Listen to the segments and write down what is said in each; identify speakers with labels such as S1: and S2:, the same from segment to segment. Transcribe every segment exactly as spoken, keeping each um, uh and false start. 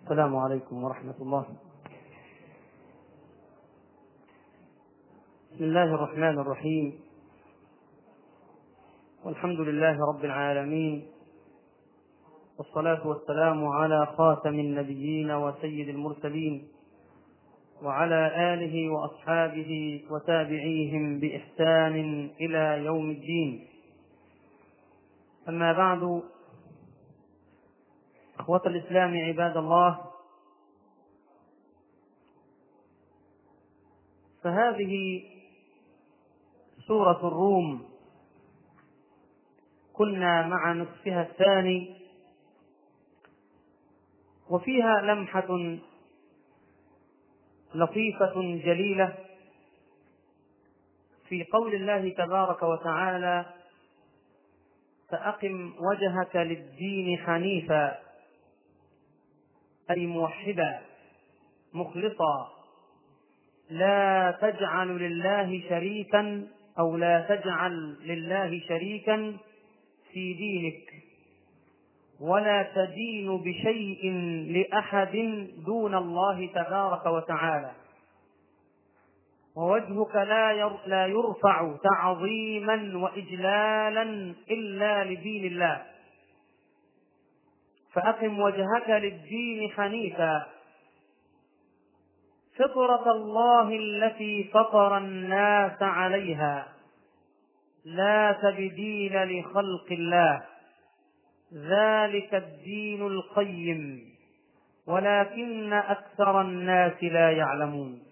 S1: السلام عليكم ورحمة الله. بسم الله الرحمن الرحيم، والحمد لله رب العالمين، والصلاة والسلام على خاتم النبيين وسيد المرسلين وعلى آله وأصحابه وتابعيهم بإحسان إلى يوم الدين. أما بعد، أخوة الإسلام عباد الله، فهذه سورة الروم كنا مع نصفها الثاني، وفيها لمحة لطيفة جليلة في قول الله تبارك وتعالى: فأقم وجهك للدين حنيفا، أي موحدا مخلصا، لا تجعل لله شريكا أو لا تجعل لله شريكا في دينك، ولا تدين بشيء لأحد دون الله تبارك وتعالى، ووجهك لا يرفع تعظيما وإجلالا إلا لدين الله. فأقم وجهك للدين حنيفا، فطرة الله التي فطر الناس عليها، لا تبديل لخلق الله، ذلك الدين القيم، ولكن أكثر الناس لا يعلمون.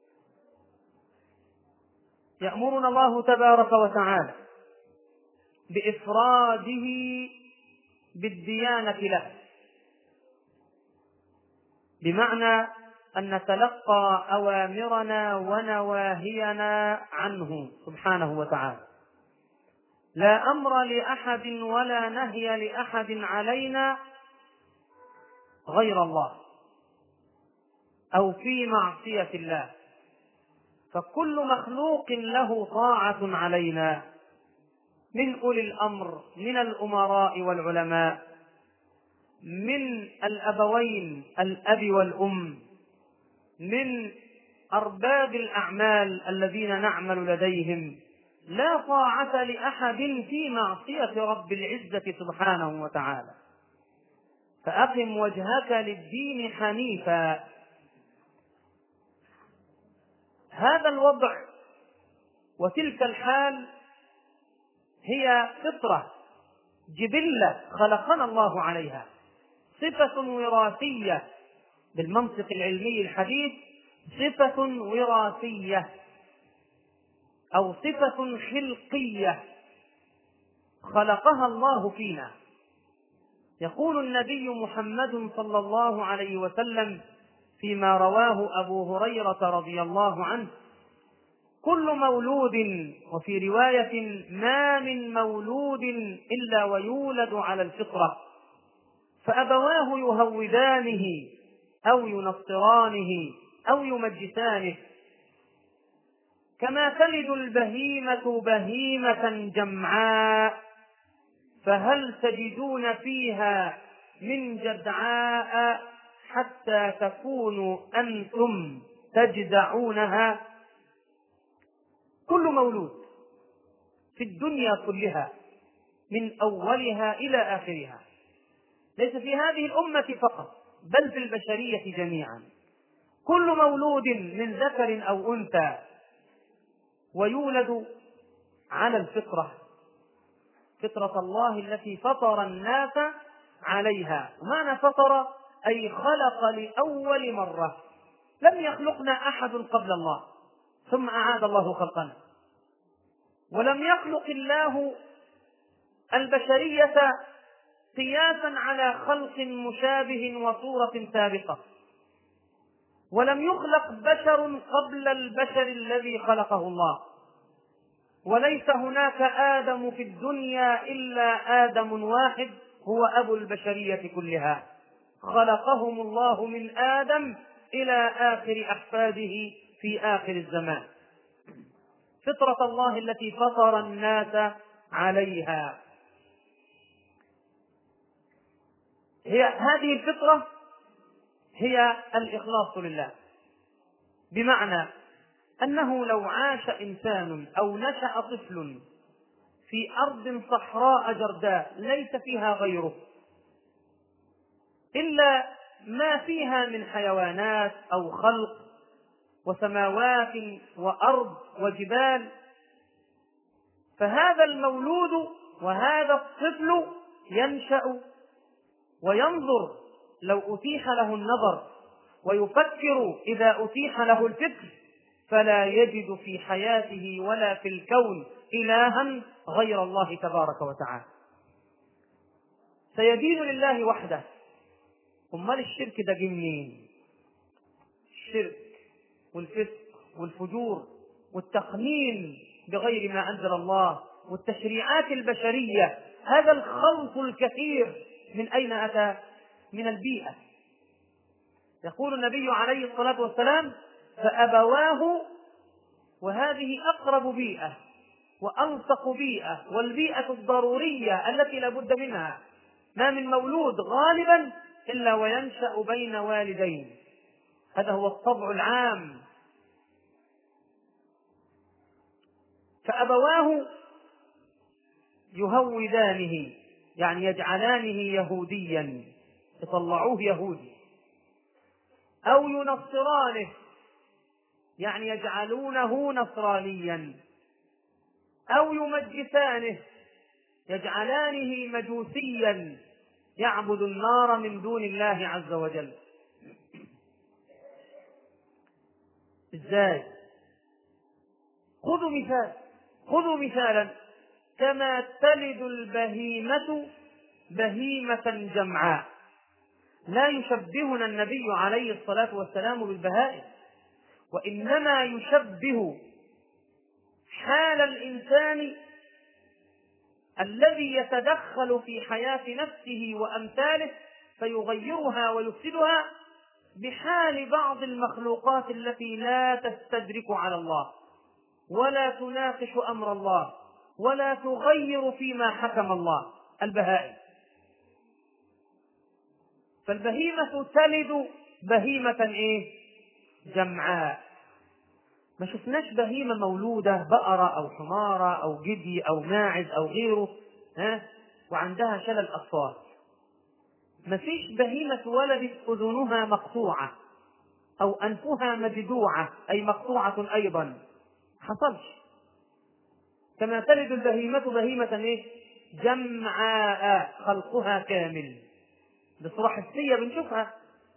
S1: يأمرنا الله تبارك وتعالى بإفراده بالديانة له، بمعنى أن نتلقى أوامرنا ونواهينا عنه سبحانه وتعالى، لا أمر لأحد ولا نهي لأحد علينا غير الله أو في معصية الله، فكل مخلوق له طاعة علينا، من أولي الأمر من الأمراء والعلماء، من الأبوين الأب والأم، من أرباب الأعمال الذين نعمل لديهم، لا طاعة لأحد في معصية رب العزة سبحانه وتعالى. فأقم وجهك للدين حنيفا، هذا الوضع وتلك الحال هي فطرة جبلة خلقنا الله عليها، صفة وراثية بالمنطق العلمي الحديث، صفة وراثية أو صفة خلقية خلقها الله فينا. يقول النبي محمد صلى الله عليه وسلم فيما رواه أبو هريرة رضي الله عنه: كل مولود، وفي رواية: ما من مولود إلا ويولد على الفطرة، فأبواه يهودانه أو ينصرانه أو يمجسانه، كما تلد البهيمة بهيمة جمعاء، فهل تجدون فيها من جدعاء حتى تكونوا أنتم تجدعونها. كل مولود في الدنيا كلها من أولها إلى آخرها، ليس في هذه الأمة فقط بل في البشرية جميعا، كل مولود من ذكر أو أنثى ويولد على الفطرة، فطرة الله التي فطر الناس عليها. ومعنى فطر أي خلق لأول مرة، لم يخلقنا أحد قبل الله ثم أعاد الله خلقنا، ولم يخلق الله البشرية قياسا على خلق مشابه وصورة سابقة، ولم يخلق بشر قبل البشر الذي خلقه الله، وليس هناك آدم في الدنيا إلا آدم واحد هو أبو البشرية كلها، خلقهم الله من آدم إلى آخر أحفاده في آخر الزمان. فطرة الله التي فطر الناس عليها، هي هذه الفطرة هي الإخلاص لله، بمعنى أنه لو عاش إنسان أو نشأ طفل في أرض صحراء جرداء ليس فيها غيره إلا ما فيها من حيوانات أو خلق وسماوات وأرض وجبال، فهذا المولود وهذا الطفل ينشأ وينظر لو أتيح له النظر، ويفكر إذا أتيح له الفكر، فلا يجد في حياته ولا في الكون إلها غير الله تبارك وتعالى، سيدين لله وحده. أمال الشرك ده جه منين؟ الشرك والفسق والفجور والتقنين بغير ما أنزل الله والتشريعات البشرية، هذا الخلط الكثير من أين أتى؟ من البيئة. يقول النبي عليه الصلاة والسلام: فأبواه، وهذه أقرب بيئة وألصق بيئة، والبيئة الضرورية التي لا بد منها. ما من مولود غالبا إلا وينشأ بين والدين، هذا هو الطبع العام. فأبواه يهودانه، يعني يجعلانه يهوديا، يطلعوه يهودي، أو ينصرانه، يعني يجعلونه نصرانيا، أو يمجسانه، يجعلانه مجوسيا يعبد النار من دون الله عز وجل. ازاي؟ خذوا مثال خذوا مثالا كما تلد البهيمة بهيمة جمعاء. لا يشبهنا النبي عليه الصلاة والسلام بالبهائم، وإنما يشبه حال الإنسان الذي يتدخل في حياة نفسه وأمثاله فيغيرها ويفسدها بحال بعض المخلوقات التي لا تستدرك على الله ولا تناقش أمر الله ولا تغير فيما حكم الله، البهائم. فالبهيمة تلد بهيمة إيه؟ جمعاء. ما شفناش بهيمة مولودة بقرة أو حمارة أو جدي أو ماعز أو غيره ها وعندها شلل أصوات. ما فيش بهيمة ولدت أذنها مقطوعة أو أنفها مجدوعة أي مقطوعة أيضا، حصلش. كما تلد البهيمة بهيمة إيه؟ جمعاء، خلقها كامل بصورة حسية بنشوفها.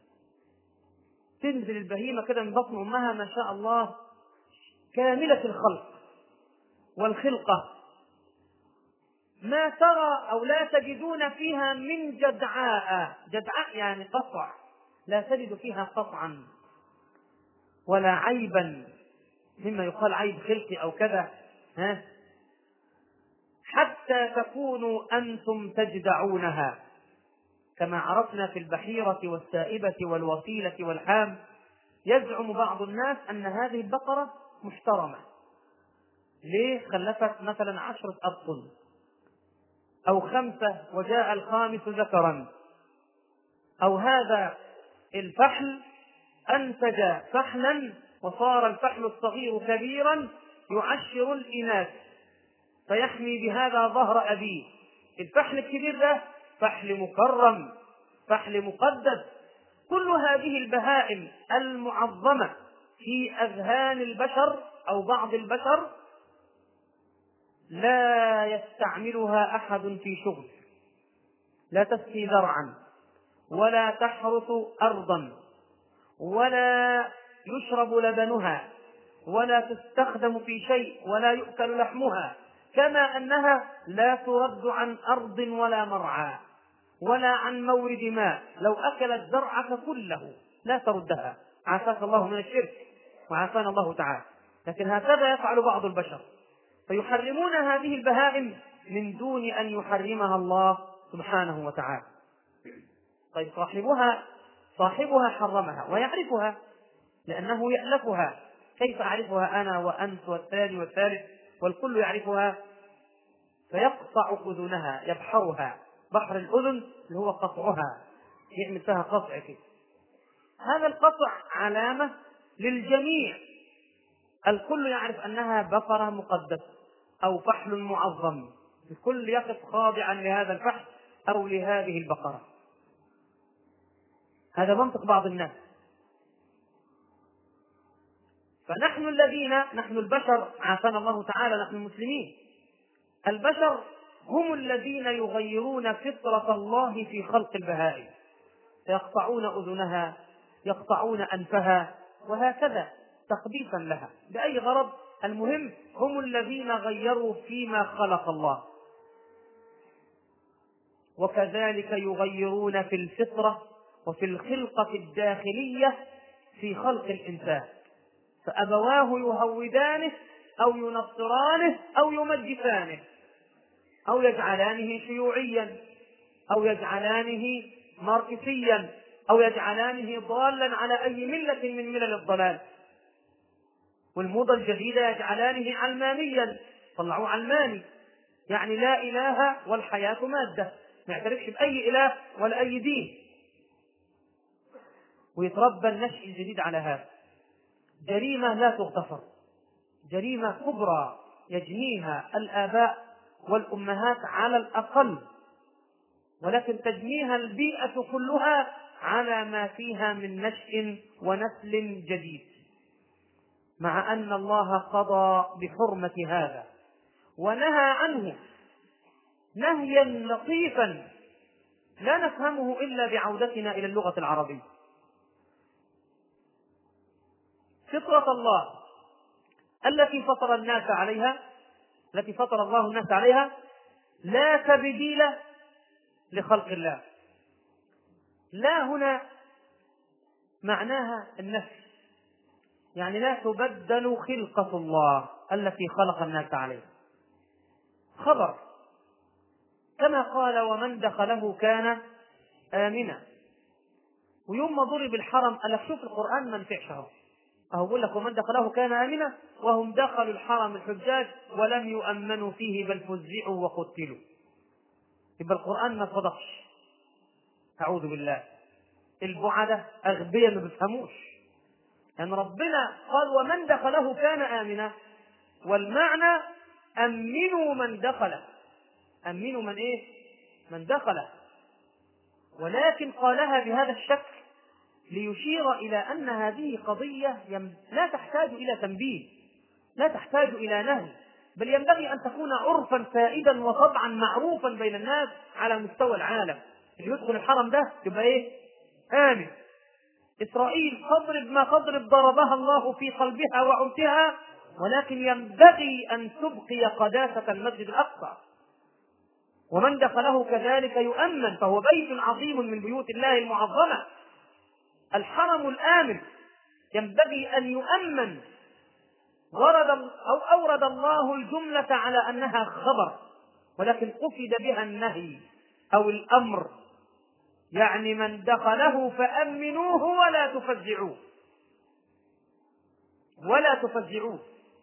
S1: تنزل البهيمة كده من بطن أمها ما شاء الله كاملة الخلق والخلقة، ما ترى أو لا تجدون فيها من جدعاء. جدعاء يعني قطع، لا تجد فيها قطعا ولا عيبا مما يقال عيب خلقي أو كذا، ها حتى تكونوا أنتم تجدعونها. كما عرفنا في البحيرة والسائبة والوصيلة والحام، يزعم بعض الناس أن هذه البقرة محترمة. ليه؟ خلفت مثلا عشرة أبطن أو خمسة وجاء الخامس ذكرا، أو هذا الفحل أنتج فحلا وصار الفحل الصغير كبيرا يعشر الإناث فيحمي بهذا ظهر أبيه. الفحل الكبير ده فحل مكرم، فحل مقدس. كل هذه البهائم المعظمة في أذهان البشر أو بعض البشر لا يستعملها أحد في شغل، لا تسقي زرعا ولا تحرث أرضا ولا يشرب لبنها ولا تستخدم في شيء ولا يؤكل لحمها، كما أنها لا ترد عن أرض ولا مرعى ولا عن مورد ماء. لو أكلت زرعك كله لا تردها، عافاك الله من الشرك وعافانا الله تعالى. لكن هكذا يفعل بعض البشر، فيحرمون هذه البهائم من دون أن يحرمها الله سبحانه وتعالى. طيب صاحبها صاحبها حرمها ويعرفها لأنه يألفها. كيف أعرفها أنا وأنت والثاني والثالث والكل يعرفها؟ فيقطع أذنها، يبحرها. بحر الأذن اللي هو قطعها، يعمل فيها قطع كده. هذا القطع علامة للجميع، الكل يعرف أنها بقرة مقدسة أو فحل معظم، الكل يقف خاضعا لهذا الفحل أو لهذه البقرة. هذا منطق بعض الناس. فنحن الذين نحن البشر، عافانا الله تعالى، نحن المسلمين البشر هم الذين يغيرون فطرة الله في خلق البهائم، فيقطعون أذنها، يقطعون أنفها، وهكذا تقديسا لها بأي غرض. المهم هم الذين غيروا فيما خلق الله، وكذلك يغيرون في الفطرة وفي الخلقة الداخلية في خلق الإنسان، فأبواه يهودانه أو ينصرانه أو يمجسانه أو يجعلانه شيوعيا أو يجعلانه ماركسيا أو يجعلانه ضالا على أي ملة من ملل الضلال. والموضة الجديدة يجعلانه علمانيا، طلعوه علماني، يعني لا إله والحياة مادة، ما يعترفش بأي إله ولا أي دين، ويتربى النشء الجديد على هذا. جريمة لا تغتفر، جريمة كبرى يجنيها الآباء والأمهات على الأقل، ولكن تجنيها البيئة كلها على ما فيها من نشء ونسل جديد، مع أن الله قضى بحرمة هذا ونهى عنه نهيا لطيفا لا نفهمه إلا بعودتنا إلى اللغة العربية. فطرة الله التي فطر الناس عليها، التي فطر الله الناس عليها لا تبديل لخلق الله. لا هنا معناها النفي، يعني لا تبدل خلقة الله التي خلق الناس عليها. خبر كما قال ومن دخله كان آمنا، ويوم ما ضرب الحرم قال لك شوف القرآن ما نفعش اهو، اهو بيقول لك ومن دخله كان آمنا وهم دخلوا الحرم الحجاج ولم يؤمنوا فيه بل فزعوا وقتلوا. يبقى القرآن ما صدقش، أعوذ بالله. البعدة أغبياء ما بيفهموش، يعني ربنا قال ومن دخله كان آمنا، والمعنى أمنوا من دخله، أمنوا من إيه؟ من دخله، ولكن قالها بهذا الشكل ليشير إلى أن هذه قضية لا تحتاج إلى تنبيه، لا تحتاج إلى نهي، بل ينبغي أن تكون عرفا سائدا وطبعا معروفا بين الناس على مستوى العالم. اللي يدخل الحرم ده يبقى إيه؟ آمن. إسرائيل تضرب ما تضرب ضربها الله في قلبها وعنفها، ولكن ينبغي أن تبقي قداسة المسجد الأقصى، ومن دخله كذلك يؤمن، فهو بيت عظيم من بيوت الله المعظمة. الحرم الآمن ينبغي أن يؤمن. ورد أو أورد الله الجملة على أنها خبر، ولكن قصد بها النهي أو الأمر، يعني من دخله فأمنوه ولا تفزعوه ولا تفزعوه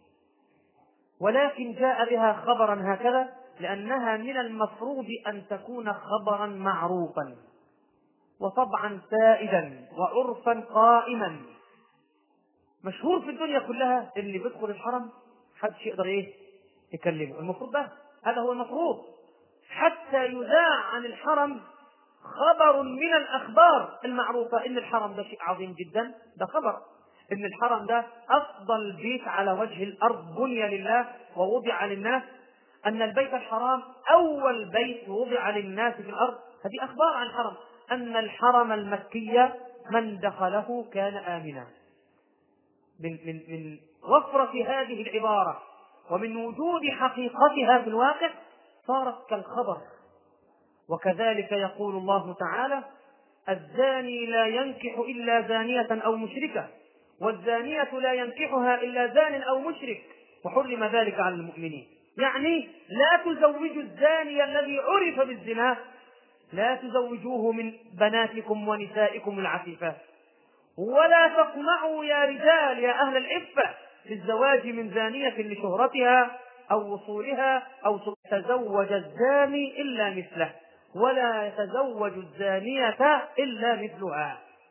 S1: ولكن جاء بها خبرا هكذا لأنها من المفروض أن تكون خبرا معروفا وطبعا سائدا وعرفا قائما مشهور في الدنيا كلها. اللي بيدخل الحرم حدش يقدر ايه يكلمه، المفروض ده هذا هو المفروض، حتى يذاع عن الحرم خبر من الأخبار المعروفة إن الحرم ده شيء عظيم جدا، ده خبر إن الحرم ده أفضل بيت على وجه الأرض بني لله ووضع للناس، أن البيت الحرام أول بيت وضع للناس في الأرض. هذه أخبار عن الحرم. أن الحرم المكي من دخله كان آمنا. من, من, من وفرة هذه العبارة ومن وجود حقيقتها في الواقع صارت كالخبر. وكذلك يقول الله تعالى الزاني لا ينكح إلا زانية أو مشركة والزانية لا ينكحها إلا زان أو مشرك وحرم ذلك على المؤمنين. يعني لا تزوجوا الزاني الذي عرف بالزنا، لا تزوجوه من بناتكم ونسائكم العفيفات، ولا تطمعوا يا رجال يا أهل العفة في الزواج من زانية لشهرتها أو وصولها أو تزوج الزاني إلا مثله ولا يتزوج الزانية إلا مثلها.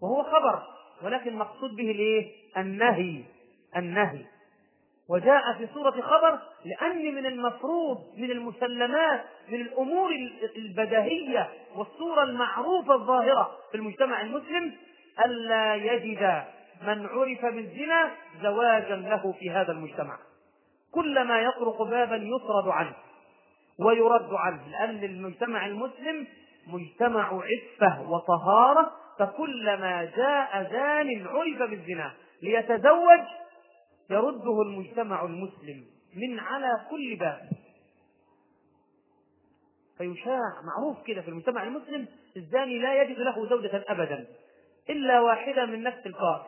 S1: وهو خبر، ولكن مقصود به الايه؟ النهي. النهي وجاء في صورة خبر لأن من المفروض من المسلمات من الأمور البديهية والصورة المعروفة الظاهرة في المجتمع المسلم ألا يجد من عرف بالزنا زواجا له في هذا المجتمع. كلما يطرق بابا يطرد عنه ويرد عنه، لأن المجتمع المسلم مجتمع عفة وطهارة، فكلما جاء زان عرف بالزنا ليتزوج يرده المجتمع المسلم من على كل باب. فيشاع معروف كده في المجتمع المسلم الزاني لا يجد له زوجة أبدا إلا واحدة من نفس القار.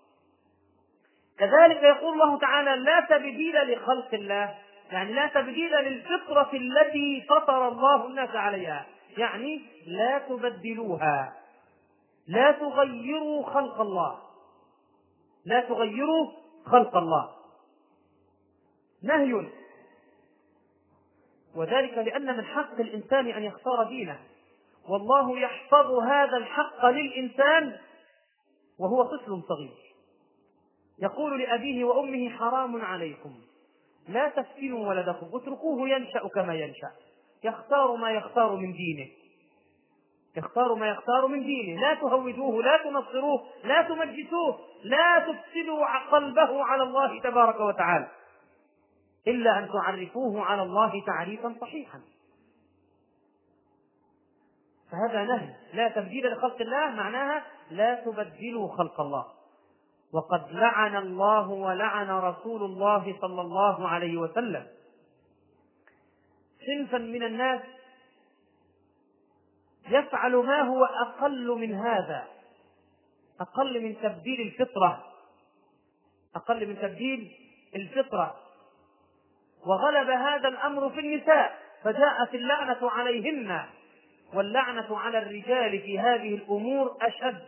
S1: كذلك يقول الله تعالى لا تبديل لخلق الله، يعني لا تبديل للفطرة التي فطر الله الناس عليها، يعني لا تبدلوها، لا تغيروا خلق الله، لا تغيروا خلق الله. نهي، وذلك لأن من حق الإنسان أن يختار دينه، والله يحفظ هذا الحق للإنسان وهو طفل صغير. يقول لأبيه وأمه حرام عليكم لا تفتنوا ولدكم اتركوه ينشأ كما ينشأ، يختار ما يختار من دينه، يختار ما يختار من دينه، لا تهودوه، لا تنصروه، لا تمجسوه، لا تفسدوا قلبه على الله تبارك وتعالى، إلا أن تعرفوه على الله تعريفا صحيحا. فهذا نهي، لا تبديل لخلق الله، معناها لا تبدلوا خلق الله. وقد لعن الله ولعن رسول الله صلى الله عليه وسلم صنفا من الناس يفعل ما هو أقل من هذا، أقل من تبديل الفطرة، أقل من تبديل الفطرة. وغلب هذا الأمر في النساء فجاءت اللعنة عليهن، واللعنة على الرجال في هذه الأمور أشد.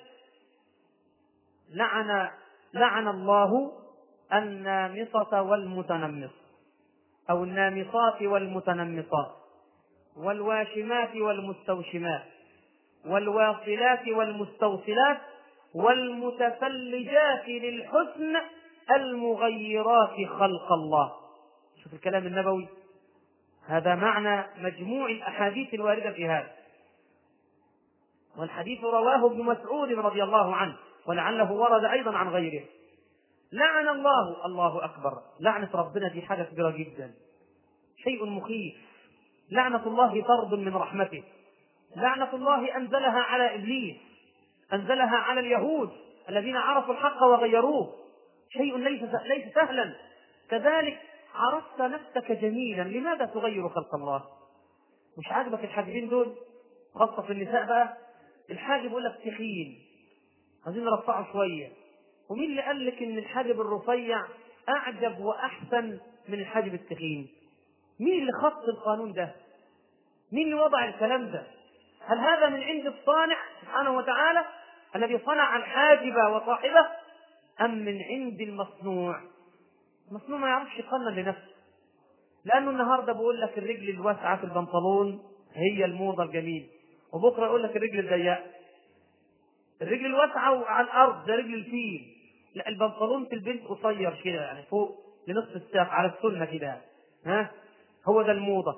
S1: لعن لعن الله النامصة والمتنمص، أو النامصات والمتنمصات، والواشمات والمستوشمات، والواصلات والمستوصلات، والمتفلجات للحسن المغيرات خلق الله. شوف الكلام النبوي، هذا معنى مجموع الأحاديث الواردة في هذا. والحديث رواه ابن مسعود رضي الله عنه، ولعله ورد أيضا عن غيره. لعن الله، الله أكبر، لعنة ربنا دي حاجة كبيرة جدا، شيء مخيف. لعنة الله طرد من رحمته، لعنة الله أنزلها على إبليس، أنزلها على اليهود الذين عرفوا الحق وغيروه، شيء ليس ليس سهلا. كذلك عرفت نفسك جميلا، لماذا تغير خلق الله؟ مش عاجبك الحاجبين دول، خاصة في النساء بقى، الحاجب يقول لك تخين، عايزين نرفعه شوية. ومين اللي قال لك ان الحاجب الرفيع اعجب واحسن من الحاجب التخين؟ مين اللي خط القانون ده؟ مين اللي وضع الكلام ده؟ هل هذا من عند الصانع سبحانه وتعالى الذي صنع الحاجب وصاحبه، ام من عند المصنوع؟ المصنوع ما يعرفش يقنن لنفسه، لانه النهارده بيقول لك الرجل الواسعه في البنطلون هي الموضه الجميل، وبكره يقول لك الرجل الضيقه. الرجل الواسعه على الارض ده رجل الفيل، لا البنطلون في البنت قصير كده يعني فوق لنصف الساق على السنه كده، ها هو ده الموضه.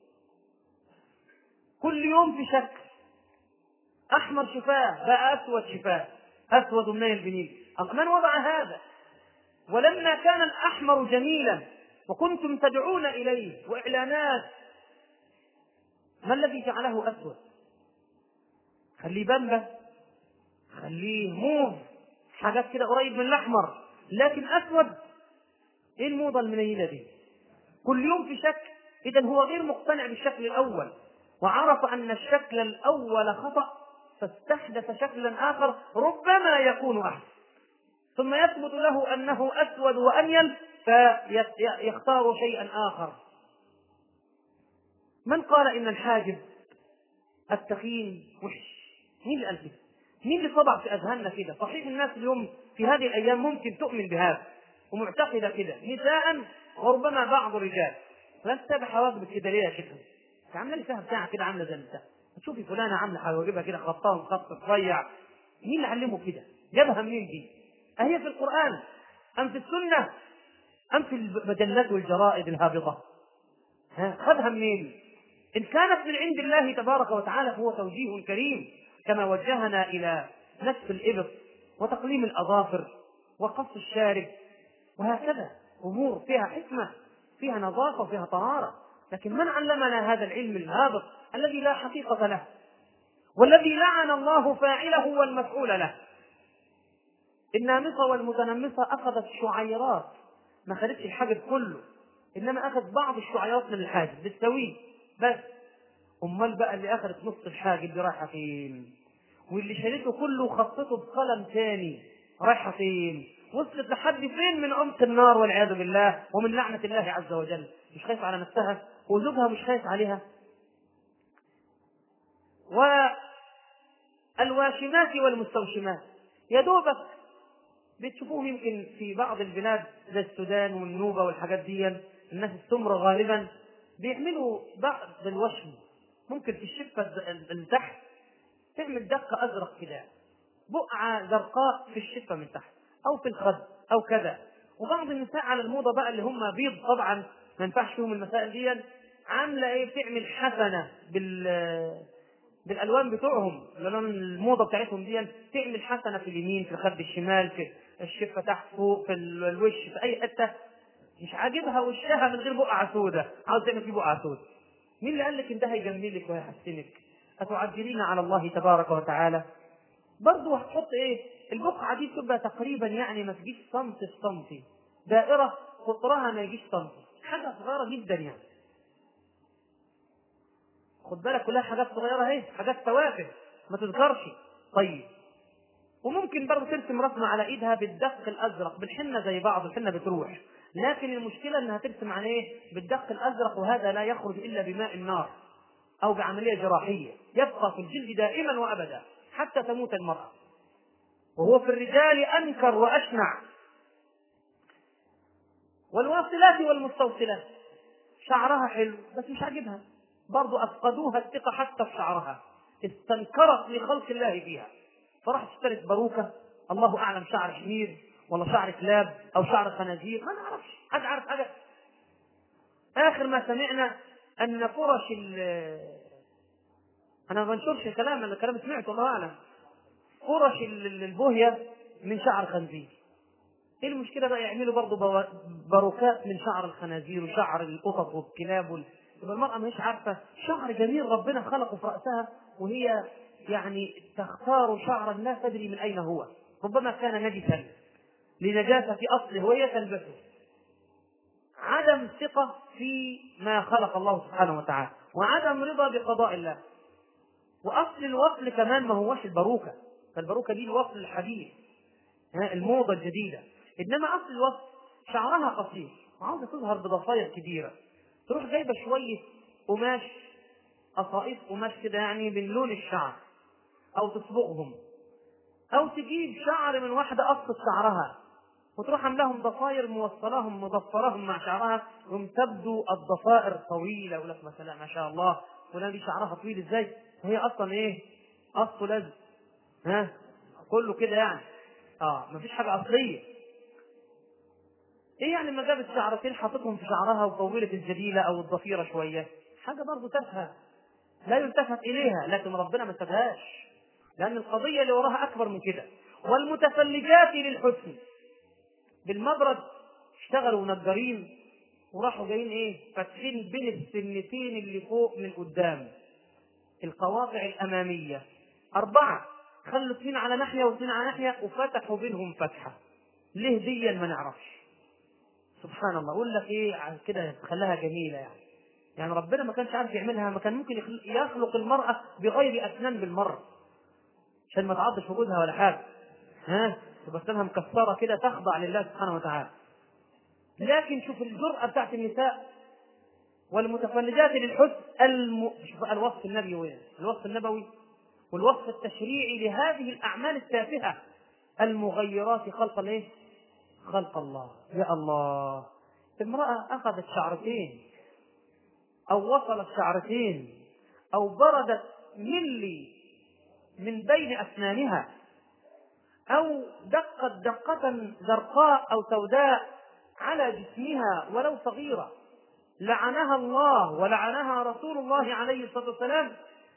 S1: كل يوم في شكل، احمر شفاه بقى اسود شفاه، اسود من البنين. من وضع هذا؟ ولما كان الاحمر جميلا وكنتم تدعون اليه واعلانات، ما الذي جعله اسود؟ خليه بامبا، خليه موف، حاجات كده قريب من الاحمر، لكن اسود. ايه الموضه المنيله دي؟ كل يوم في شكل. اذا هو غير مقتنع بالشكل الاول، وعرف ان الشكل الاول خطأ، فاستحدث شكلا اخر ربما يكون احسن، ثم يثبت له انه اسود وانيل فيختار شيئا اخر. من قال ان الحاجب التخين وحش؟ مين اللي قال كده؟ مين اللي طبع في اذهاننا كده؟ صحيح الناس اليوم في هذه الايام ممكن تؤمن بهذا ومعتقده كده، نساء وربما بعض الرجال. لا تتابع حواجبك كده ليه يا شيخ؟ انت عامله لي فيها بتاعه كده عامله زي البتاع، تشوفي فلانه عامله حواجبها كده خطاهم خط رفيع، مين اللي علمه كده؟ جابها منين دي؟ أهي في القرآن أم في السنة أم في المجلات والجرائد الهابطة؟ ها خذها منين؟ إن كانت من عند الله تبارك وتعالى فهو توجيه كريم، كما وجهنا إلى نتف الإبط وتقليم الأظافر وقص الشارب، وهكذا أمور فيها حكمة، فيها نظافة، فيها طهارة. لكن من علمنا هذا العلم الهابط الذي لا حقيقة له، والذي لعن الله فاعله والمفعول له؟ النامصة والمتنمصة أخذت شعيرات، ما أخذتش الحاجب كله، إنما أخذ بعض الشعيرات من الحاجب بالسويه بس. أمال بقى اللي أخذت نص الحاجب دي رايحة فين؟ واللي شالته كله خطته بقلم تاني رايحة فين؟ وصلت لحد فين من عمق النار والعياذ بالله ومن لعنة الله عز وجل؟ مش خايف على نفسها وزوجها مش خايف عليها؟ والواشمات والمستوشمات يا دوبك بتشوفوهم يمكن في بعض البلاد زي السودان والنوبة والحاجات دي، الناس السمرة غالبا بيعملوا بعض الوشم، ممكن في الشفة اللي تحت تعمل دقة أزرق كده، بقعة زرقاء في الشفة من تحت أو في الخد أو كذا. وبعض النساء على الموضة بقى اللي هم بيض طبعا ما ينفعش فيهم المسائل دي، عاملة إيه؟ بتعمل حسنة بال بالالوان بتوعهم، لون الموضه بتاعتهم دي، تعمل حسنه في اليمين، في الخد الشمال، في الشفه تحت، فوق، في الوش، في اي حته. مش عاجبها وشها من غير بقعه سوداء، عاوز تعمل فيه بقعه سوداء. مين اللي قال لك ان ده هيجملك وهيحسنك؟ اتعجلين على الله تبارك وتعالى؟ برضه هتحط ايه؟ البقعه دي تبقى تقريبا يعني ما تجيش سنتي في سنتي، دائره قطرها ما يجيش سنتي، حاجه صغيره جدا يعني. خد بالك كلها حاجات صغيرة اهي، حاجات توافه ما تذكرش. طيب وممكن برضه ترسم رسمة على ايدها بالدق الازرق بالحنة زي بعض، الحنة بتروح، لكن المشكلة انها ترسم عليه بالدق الازرق، وهذا لا يخرج الا بماء النار او بعملية جراحية، يبقى في الجلد دائما وابدا حتى تموت المرأة. وهو في الرجال انكر واشنع. والواصلات والمستوصلات شعرها حلو بس مش عاجبها، برضو أفقدوها الثقة حتى في شعرها، استنكرت لخلق الله فيها، فراحت اشترت باروكة، الله أعلم شعر حمير ولا شعر كلاب أو شعر خنازير، ما نعرفش، حد عارف حاجة. آخر ما سمعنا أن فرش ال أنا ما بنشرش الكلام، أنا الكلام سمعته الله أعلم، فرش البوهية من شعر خنزير. ايه المشكلة بقى؟ يعملوا برضو باروكات من شعر الخنازير وشعر القطط والكلاب وال... يبقى المرأة مش عارفة شعر جميل ربنا خلقه في رأسها، وهي يعني تختار شعرا لا تدري من أين هو، ربما كان نجسا لنجاسة في أصله وهي تلبسه. عدم ثقة في ما خلق الله سبحانه وتعالى، وعدم رضا بقضاء الله. وأصل الوصل كمان ما هوش الباروكة، فالباروكة دي الوصل الحديث، الموضة الجديدة، إنما أصل الوصل شعرها قصير وعاوزة تظهر بضفاير كبيرة، تروح جايبة شوية قماش، قصائص قماش كده يعني من لون الشعر، أو تصبغهم، أو تجيب شعر من واحدة قصت شعرها وتروح عاملاهم ضفاير موصلاهم مضفراهم مع شعرها، ثم تبدو الضفائر طويلة، ولك مثلا ما شاء الله فلان دي شعرها طويل ازاي، وهي أصلا إيه؟ أصله لازم ها كله كده يعني، اه مفيش حاجة أصلية. ايه يعني ما جابت شعرتين حاطتهم في شعرها وطولت الجديلة او الضفيرة شوية، حاجة برضو تافهة لا يلتفت اليها، لكن ربنا ما سابهاش، لان القضية اللي وراها اكبر من كده. والمتفلجات للحسن بالمبرد اشتغلوا نجارين وراحوا جايين ايه؟ فاتحين بين السنتين اللي فوق من قدام، القواطع الامامية اربعة، خلوا اثنين على ناحية واثنين على ناحية وفتحوا بينهم فتحة. ليه دي ما نعرفش، سبحان الله. اقول لك ايه كده خلاها جميله يعني يعني ربنا ما كانش عارف يعملها، ما كان ممكن يخلق المراه بغير اسنان بالمره عشان ما تعضش في وجودها ولا حاجه، ها تبقى اسنانها مكسره كده تخضع لله سبحانه وتعالى. لكن شوف الجرأه بتاعت النساء والمتفلجات للحسن الم... شوف الوصف النبوي وين الوصف النبوي والوصف التشريعي لهذه الاعمال التافهه المغيرات خلق الايه؟ خلق الله. يا الله، امرأة أخذت شعرتين أو وصلت شعرتين أو بردت ملي من بين أسنانها أو دقت دقة زرقاء أو سوداء على جسمها ولو صغيرة لعنها الله ولعنها رسول الله عليه الصلاة والسلام،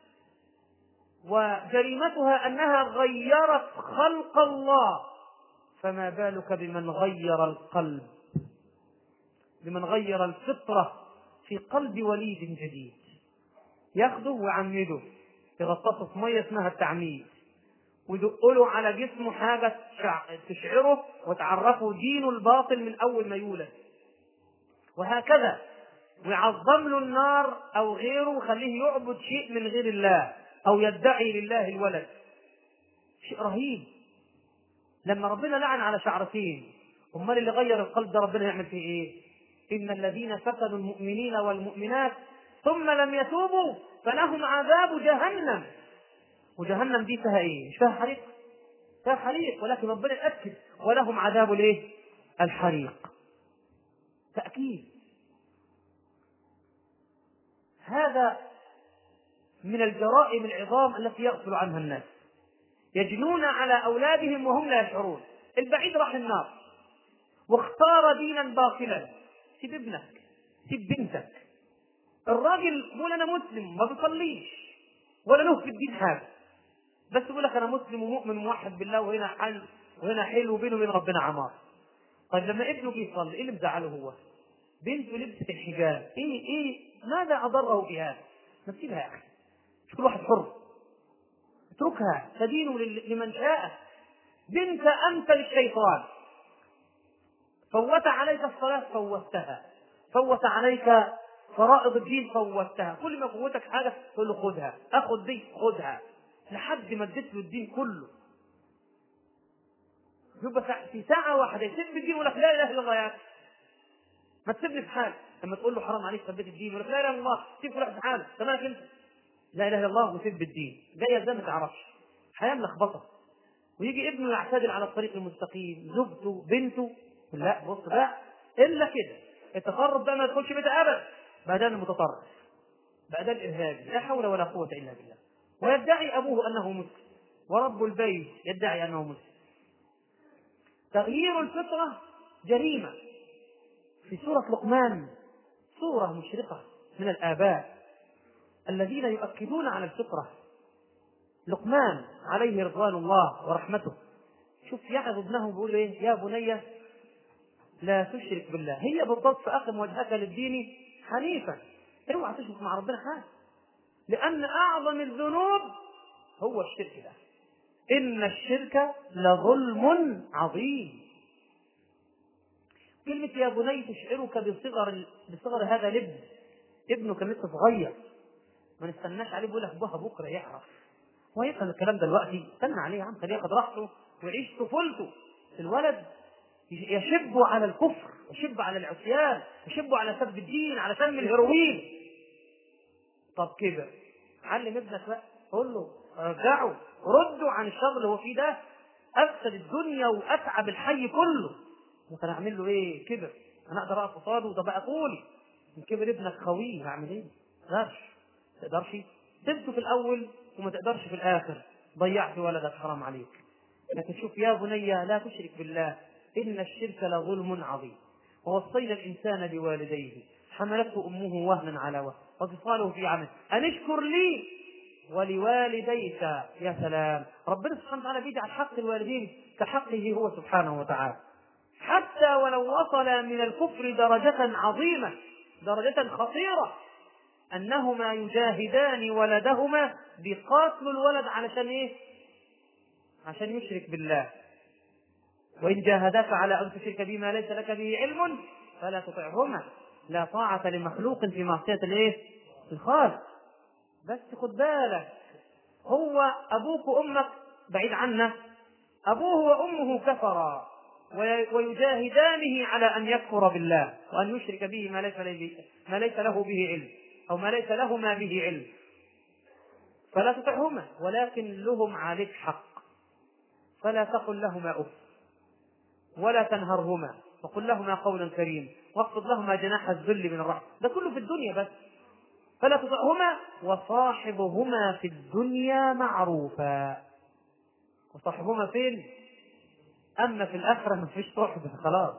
S1: وجريمتها أنها غيرت خلق الله، فما بالك بمن غير القلب، بمن غير الفطرة في قلب وليد جديد، ياخده ويعمده يغطسه في مية اسمها التعميد، ويدقله على جسمه حاجة تشعره وتعرفه دينه الباطل من أول ما يولد، وهكذا، ويعظم له النار أو غيره وخليه يعبد شيء من غير الله أو يدعي لله الولد. شيء رهيب. لما ربنا لعن على شعرتين، امال اللي غير القلب ده ربنا يعمل فيه ايه؟ ان الذين فتنوا المؤمنين والمؤمنات ثم لم يتوبوا فلهم عذاب جهنم. وجهنم دي فيها ايه؟ مش فيها حريق؟ فيها حريق، ولكن ربنا يأكد ولهم عذاب الايه؟ الحريق. تأكيد. هذا من الجرائم العظام التي يغفل عنها الناس، يجنون على أولادهم وهم لا يشعرون. البعيد راح النار واختار دينا باطلا، سيب ابنك، سيب بنتك. الراجل يقول أنا مسلم ما بيصليش ولا له في الدين حاجة، بس يقول لك أنا مسلم ومؤمن وموحد بالله وهنا حل وهنا حلو وبينه وبين ربنا عمار. طيب لما ابنه بيصلي ايه اللي مزعله هو؟ بنته لبست الحجاب، ايه ايه ماذا أضره بهذا؟ ما تسيبها يا أخي، مش كل واحد حر، اتركها تدين لمن شاء. بنت أنت للشيطان، فوت عليك الصلاة فوتها، فوت عليك فرائض الدين فوتها، كل ما فوتك حاجة تقول له خذها، أخذ دي خذها، لحد ما اديت له الدين كله. يبقى في ساعة واحدة يسيب الدين ولا لا إله إلا الله، يعني ما تسيبني في حال. لما تقول له حرام عليك ثبت الدين ولا لا إله إلا الله، سيب كل واحد في حاله، تمامك أنت لا إله إلا الله وسيب الدين، جاية ازاي ما تعرفش، حياة ملخبطة. ويجي ابنه يعتدل على الطريق المستقيم، زوجته بنته، لا بص بقى الا كده التطرف ده ما يدخلش بيتها ابدا، بقى ده المتطرف، بقى ده الارهابي، لا حول ولا قوه الا بالله. ويدعي ابوه انه مسلم ورب البيت يدعي انه مسلم. تغيير الفطره جريمه. في سوره لقمان سوره مشرقه من الاباء الذين يؤكدون على الفطره. لقمان عليه رضوان الله ورحمته، شوف يعظ ابنه بيقول ايه؟ يا بني لا تشرك بالله. هي بالضبط فأقم وجهك للدين حنيفا، اوعى تشرك مع ربنا حاجة، لأن أعظم الذنوب هو الشرك ده. إن الشرك لظلم عظيم. كلمة يا بني تشعرك بصغر بصغر هذا الابن، ابنه كان لسه صغير، ما نستناش عليه بيقول لك ابوها بكره يعرف، هو يفهم الكلام ده دلوقتي؟ استنى عليه يا عم، خليه ياخد راحته ويعيش طفولته. الولد يشب على الكفر، يشب على العصيان، يشب على سب الدين، على سم الهيروين. طب كده علم ابنك بقى، قول له رجعه، رده عن الشر اللي هو فيه ده، افسد الدنيا واتعب الحي كله. ممكن اعمل له ايه؟ كبر، انا اقدر اقف قصاده؟ ده بقى طولي. من كبر ابنك خويه، هعمل ايه؟ ما تقدرش، ما تقدرش. سبته في الاول وما تقدرش في الاخر، ضيعت ولدك، حرام عليك. لكن شوف يا بني لا تشرك بالله إن الشرك لظلم عظيم. ووصينا الإنسان بوالديه حملته أمه وهنا على وهن وفصاله في عامين أن اشكر لي ولوالديك. يا سلام، ربنا سبحانه وتعالى بيجعل حق الوالدين كحقه هو سبحانه وتعالى، حتى ولو وصل من الكفر درجة عظيمة، درجة خطيرة، أنهما يجاهدان ولدهما بقاتل الولد علشان إيه؟ عشان يشرك بالله. وإن جاهداك على أن تشرك بما ليس لك به علم فلا تطعهما، لا طاعة لمخلوق في معصية الايه؟ الخالق. بس خد بالك، هو أبوك وأمك بعيد عنه، أبوه وأمه كفرا ويجاهدانه على أن يكفر بالله وأن يشرك به ما ليس له ما ليس له به علم، أو ما ليس لهما به علم، فلا تطعهما، ولكن لهم عليك حق. فلا تقل لهما أف ولا تنهرهما وقل لهما قولا كريما واخفض لهما جناح الذل من الرحمة. ده كله في الدنيا بس. فلا تطعهما وصاحبهما في الدنيا معروفا. وصاحبهما فين؟ أما في الآخرة مفيش صحبة خلاص،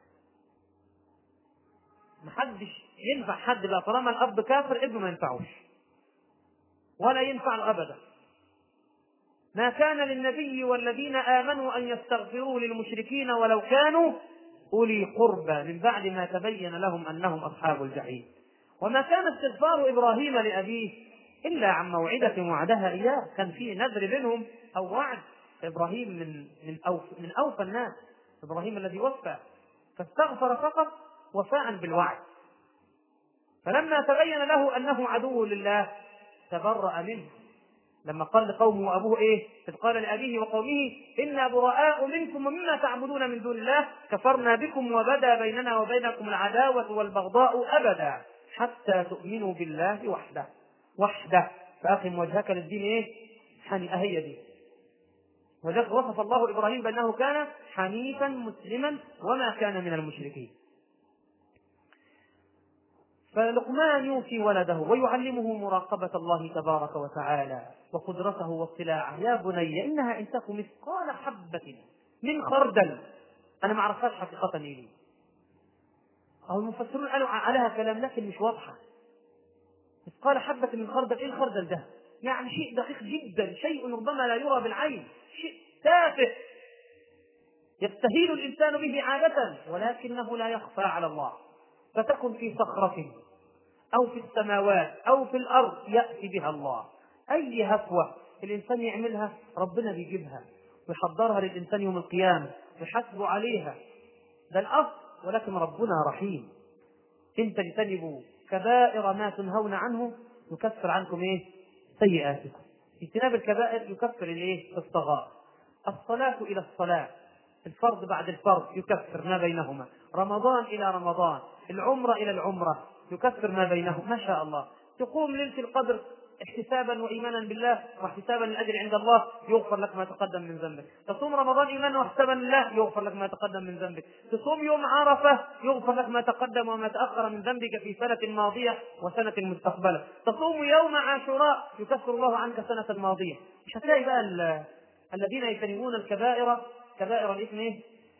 S1: محدش ينفع حد بقى، طالما الأب كافر ابنه ما ينفعوش ولا ينفع أبدا. ما كان للنبي والذين آمنوا أن يستغفروا للمشركين ولو كانوا أولي قربى من بعد ما تبين لهم أنهم أصحاب الجحيم. وما كان استغفار إبراهيم لأبيه إلا عن موعدة وعدها إياه، كان في نذر بينهم أو وعد. إبراهيم من من أوف من أوفى الناس، إبراهيم الذي وفى، فاستغفر فقط وفاء بالوعد. فلما تبين له أنه عدو لله تبرأ منه، لما قال لقومه وأبوه إيه؟ إذ قال لأبيه وقومه إنا براء منكم ومما تعبدون من دون الله كفرنا بكم وبدا بيننا وبينكم العداوة والبغضاء أبدا حتى تؤمنوا بالله وحده وحده فأقم وجهك للدين إيه؟ حنيفا. هي دي. وذلك وصف الله إبراهيم بأنه كان حنيفا مسلما وما كان من المشركين. فلقمان يوصي ولده ويعلمه مراقبة الله تبارك وتعالى وقدرته واطلاعه. يا بني إنها إن تك مثقال حبة من خردل، أنا ما أعرفهاش حقيقة لي، أو المفسرون قالوا عليها كلام لكن مش واضحة. مثقال حبة من خردل، إيه الخردل ده؟ يعني شيء دقيق جدا، شيء ربما لا يرى بالعين، شيء تافه يستهين الإنسان به عادة ولكنه لا يخفى على الله. فتكن في صخرة أو في السماوات أو في الأرض يأتي بها الله. أي هفوة الإنسان يعملها ربنا بيجيبها ويحضرها للإنسان يوم القيامة ويحاسبه عليها، ده الأصل. ولكن ربنا رحيم، إن تجتنبوا كبائر ما تنهون عنه يكفر عنكم إيه؟ سيئاتكم. اجتناب الكبائر يكفر الإيه؟ الصغائر. الصلاة إلى الصلاة، الفرض بعد الفرض يكفر ما بينهما، رمضان إلى رمضان، العمرة إلى العمرة يكفر ما بينهم. ما شاء الله. تقوم ليلة القدر احتسابا وإيمانا بالله واحتسابا للأجر عند الله يغفر لك ما تقدم من ذنبك. تصوم رمضان إيمانا واحتسابا لله يغفر لك ما تقدم من ذنبك. تصوم يوم عرفة يغفر لك ما تقدم وما تأخر من ذنبك في سنة ماضية وسنة مستقبلة. تصوم يوم عاشوراء يكفر الله عنك سنة ماضية. مش هتلاقي بقى الذين يجتنبون الكبائر كبائر الإثم إيه؟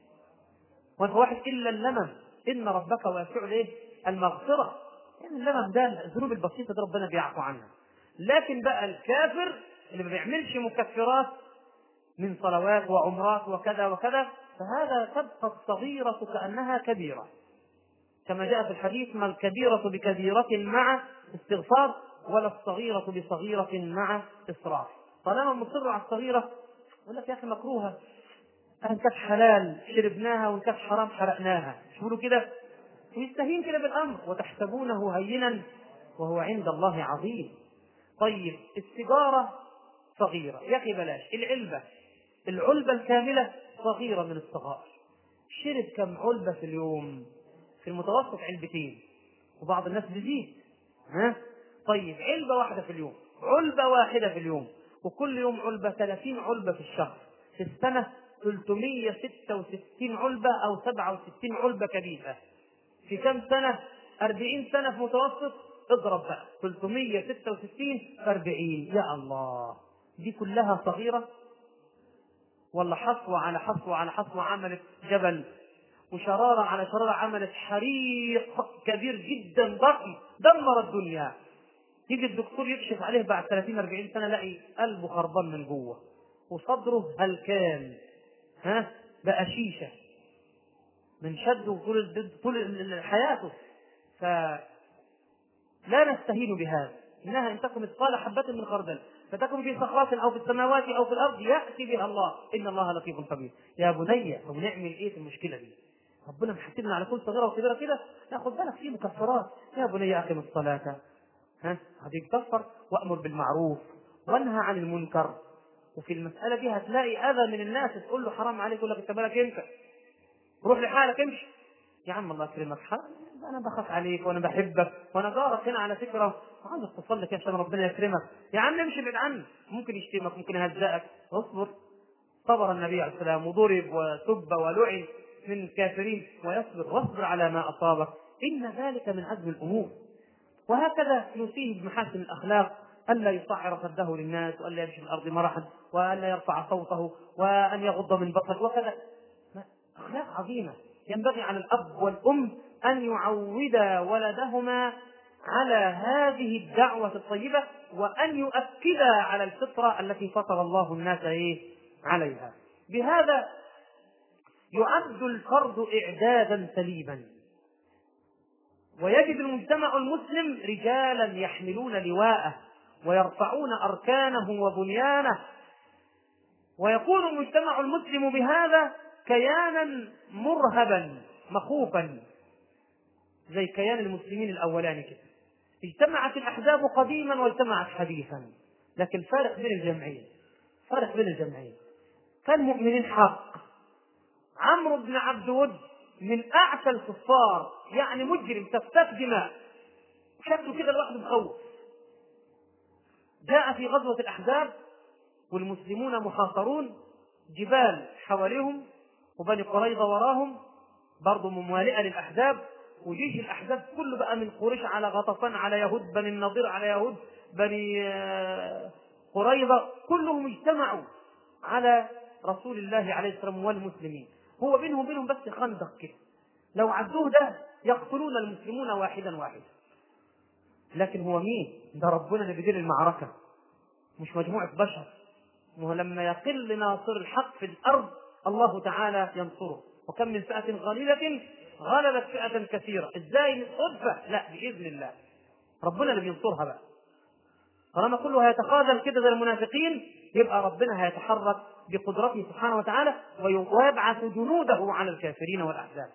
S1: والفواحش إلا اللمم إن ربك واسع إيه؟ المغفرة. يعني اللمم ده الذنوب البسيطة ده ربنا بيعفو عنها. لكن بقى الكافر اللي ما بيعملش مكفرات من صلوات وعمرات وكذا وكذا فهذا تبقى الصغيرة كأنها كبيرة، كما جاء في الحديث: ما الكبيرة بكبيرة مع استغفار ولا الصغيرة بصغيرة مع إسراف. طالما مصر على الصغيرة يقول لك يا أخي مكروهة، إن كانت حلال شربناها وإن كانت حرام حرقناها، شو كده؟ ويستهين كده بالأمر وتحسبونه هينا وهو عند الله عظيم. طيب السيجارة صغيرة يا أخي بلاش، العلبة العلبة الكاملة صغيرة من الصغائر. شرب كم علبة في اليوم؟ في المتوسط علبتين، وبعض الناس بيزيد. ها؟ طيب علبة واحدة في اليوم، علبة واحدة في اليوم، وكل يوم علبة، ثلاثين علبة في الشهر، في السنة ثلاثمائة وستة وستين علبة أو سبعة وستين علبة كبيرة. في كم سنة؟ أربعين سنة في متوسط. اضرب بقى ثلاثمائة وستة وستين في أربعين، يا الله، دي كلها صغيرة ولا حصوة على حصوة على حصوة عملت جبل، وشرارة على شرارة عملت حريق كبير جدا ضخم دمر الدنيا. يجي الدكتور يكشف عليه بعد ثلاثين أربعين سنة لاقي قلبه خربان من جوه وصدره هلكان، ها بقى شيشة من شده طول طول حياته. فلا نستهين بهذا، إنها إن تكن مثقال حبة من خردل فتكن في صخرات أو في السماوات أو في الأرض يأتي بها الله إن الله لطيف خبير. يا بني طب نعمل إيه في المشكلة دي؟ ربنا محاسبنا على كل صغيرة وكبيرة كده، ناخد بالك في مكفرات. يا بني أقم الصلاة، ها هتكفر، وأمر بالمعروف وانهى عن المنكر. وفي المسألة دي هتلاقي أذى من الناس، تقول له حرام عليك، يقول لك انت بالك انت روح لحالك امشي. يا عم الله يكرمك، انا بخاف عليك وانا بحبك وانا جارك هنا على فكره وعايز اتصل لك عشان ربنا يكرمك. يا عم امشي بعيد عنه، ممكن يشتمك ممكن يهزئك، اصبر. صبر النبي عليه السلام وضرب وسب ولعن من الكافرين ويصبر، واصبر على ما اصابك ان ذلك من عزم الامور. وهكذا يوصيه بمحاسن الاخلاق: ألا يصعر خده للناس، وألا يمشي في الأرض مرحا، وألا يرفع صوته، وأن يغض من بصره وكذا. أخلاق عظيمة ينبغي على الأب والأم أن يعودا ولدهما على هذه الدعوة الطيبة، وأن يؤكدا على الفطرة التي فطر الله الناس عليها. بهذا يعد الفرد إعدادا سليما، ويجد المجتمع المسلم رجالا يحملون لواءه ويرفعون أركانه وبنيانه، ويكون المجتمع المسلم بهذا كيانا مرهبا مخوفا زي كيان المسلمين الأولاني كده. اجتمعت الأحزاب قديما واجتمعت حديثا، لكن فارق بين الجمعين، فارق بين الجمعين. فالمؤمنين حق. عمرو بن عبد ود من أعتى الكفار، يعني مجرم سفاك دماء، شكله كده الواحد مخوف. جاء في غزوة الأحزاب والمسلمون محاصرون، جبال حواليهم وبني قريظة وراهم برضو موالئة للأحزاب، وجيش الأحزاب كله بقى من قريش على غطفان على يهود بني النضير على يهود بني قريظة، كلهم اجتمعوا على رسول الله عليه السلام والمسلمين. هو بينهم وبينهم بس خندق كده، لو عدوه ده يقتلون المسلمون واحدا واحدا. لكن هو مين؟ ده ربنا اللي بيدير المعركة، مش مجموعة بشر. وهو لما يقل ناصر الحق في الأرض الله تعالى ينصره. وكم من فئة غليلة غلبت فئة كثيرة. ازاي الصدفة؟ لا، بإذن الله ربنا اللي بينصرها بقى. طالما كله هيتخاذل كده زي المنافقين، يبقى ربنا هيتحرك بقدرته سبحانه وتعالى ويبعث جنوده على الكافرين والأحزاب.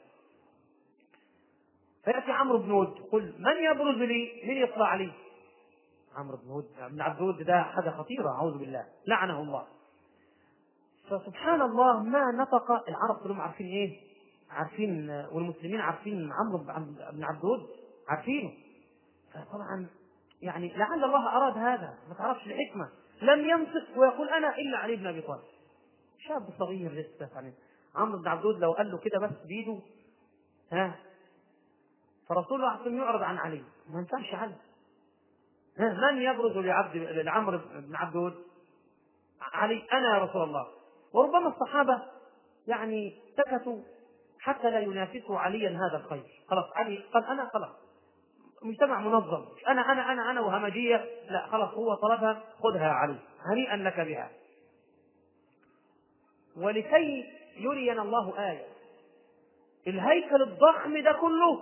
S1: فيأتي عمرو بن ود يقول من يبرز لي؟ من يطلع عليه؟ عمرو بن ود بن عبد ود ده حاجة خطيرة، أعوذ بالله، لعنه الله. فسبحان الله ما نطق. العرب كلهم عارفين ايه؟ عارفين، والمسلمين عارفين عمرو بن عبد ود، عارفينه. فطبعا يعني لعل الله أراد هذا، ما تعرفش الحكمة. لم ينطق ويقول أنا إلا علي بن أبي طالب، شاب صغير لسه. يعني عمرو بن عبد ود لو قال له كده بس بيده ها، فرسول الله عشان يعرض عن علي ما ينفعش علي. ها، من يبرز لعبد لعمرو بن عبد ود؟ علي، أنا يا رسول الله. وربما الصحابة يعني سكتوا حتى لا ينافسوا عليا هذا الخير. خلاص علي قال أنا، خلاص مجتمع منظم، أنا أنا أنا أنا وهمجية، لا خلاص هو طلبها، خذها يا علي، هنيئا لك بها. ولكي يرينا الله آية، الهيكل الضخم ده كله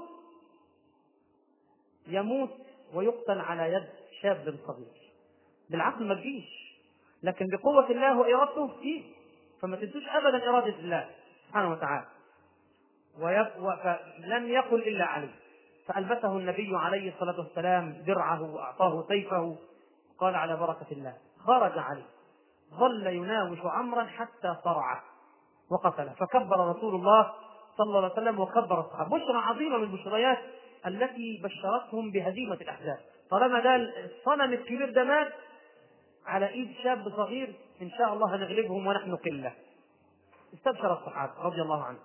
S1: يموت ويقتل على يد شاب صغير. بالعقل ما تجيش، لكن بقوة الله وإرادته فيه. فما تنسوش أبدا إرادة الله سبحانه وتعالى. فلم يقل إلا علي، فألبسه النبي عليه الصلاة والسلام درعه وأعطاه سيفه، قال على بركة الله. خرج علي، ظل يناوش عمرا حتى صرعه وقتله، فكبر رسول الله صلى الله عليه وسلم وكبر الصحابة. بشرى عظيمة من البشريات التي بشرتهم بهزيمة الأحزاب. طالما ده الصنم الكبير ده مات على إيد شاب صغير، إن شاء الله هنغلبهم ونحن قلة. استبشر الصحابة رضي الله عنهم.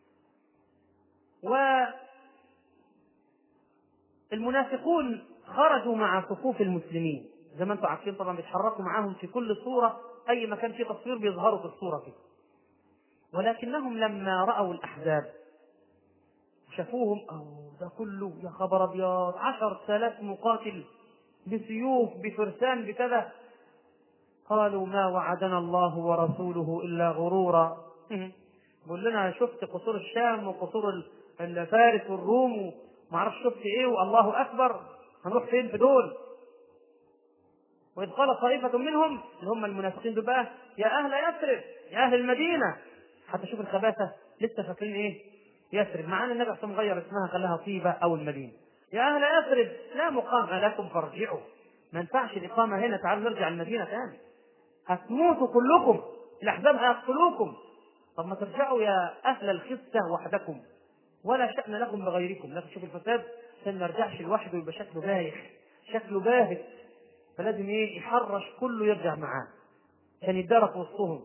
S1: والمنافقون خرجوا مع صفوف المسلمين زي ما انتم عارفين، طبعا بيتحركوا معاهم في كل صورة، أي مكان فيه تصوير بيظهروا في الصورة فيه. ولكنهم لما رأوا الأحزاب شافوهم، أو ده كله يا خبر أبيض، عشر آلاف مقاتل بسيوف بفرسان بكذا، قالوا ما وعدنا الله ورسوله إلا غرورا. بقول لنا شفت قصور الشام وقصور الفارس والروم وما اعرفش شفت ايه، والله اكبر، هنروح فين في دول؟ وإذ قال طائفة منهم اللي هم المنافقين دول بقى يا أهل يثرب، يا أهل المدينة، حتى شوف الخباثة، لسه فاكرين ايه يثرب، مع ان النبي عشان مغير اسمها خلاها طيبة أو المدينة. يا أهل يثرب لا مقام لكم فارجعوا، ما ينفعش الإقامة هنا، تعالوا نرجع المدينة ثاني، هتموتوا كلكم، الأحزاب هيقتلوكم. طب ما ترجعوا يا أهل الخسة وحدكم، ولا شأن لكم بغيركم. لا تشوف الفساد عشان ما يرجعش لوحده يبقى شكله بايخ، شكله باهت، فلازم ايه يحرش كله يرجع معاه عشان يتدارك وسطهم.